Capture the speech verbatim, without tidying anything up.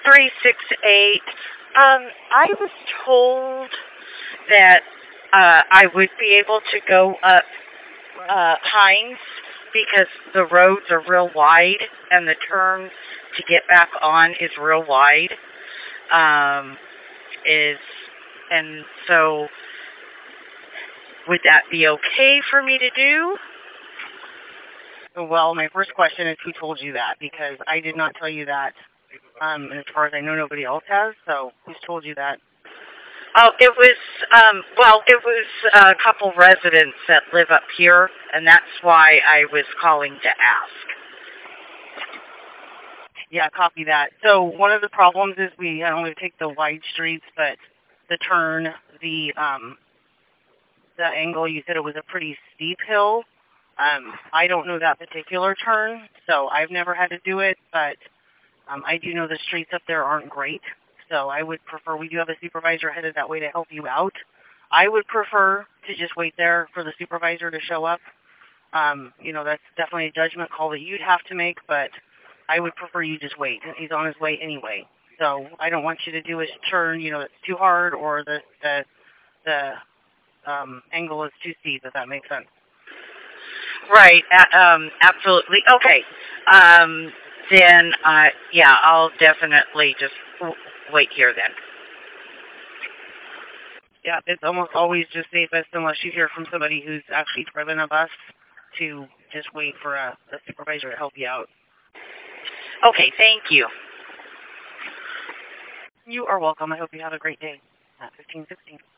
three six eight. Um, I was told that uh, I would be able to go up uh, Hines because the roads are real wide and the turn to get back on is real wide. Um, is and so would that be okay for me to do? Well, my first question is who told you that? Because I did not tell you that. Um, and as far as I know, nobody else has. So who's told you that? Oh, it was, um, well, it was a couple residents that live up here, and that's why I was calling to ask. Yeah, copy that. So one of the problems is we not only take the wide streets, but the turn, the um, the angle. You said it was a pretty steep hill. Um, I don't know that particular turn, so I've never had to do it, but um, I do know the streets up there aren't great. So I would prefer, we do have a supervisor headed that way to help you out. I would prefer to just wait there for the supervisor to show up. Um, you know, that's definitely a judgment call that you'd have to make, but I would prefer you just wait. He's on his way anyway. So I don't want you to do a turn, you know, that's too hard or the the, the um, angle is too steep, if that makes sense. Right, uh, um, absolutely. Okay. Um, then, uh, yeah, I'll definitely just w- wait here then. Yeah, it's almost always just safest unless you hear from somebody who's actually driven a bus to just wait for a, a supervisor to help you out. Okay, thank you. You are welcome. I hope you have a great day at fifteen sixteen.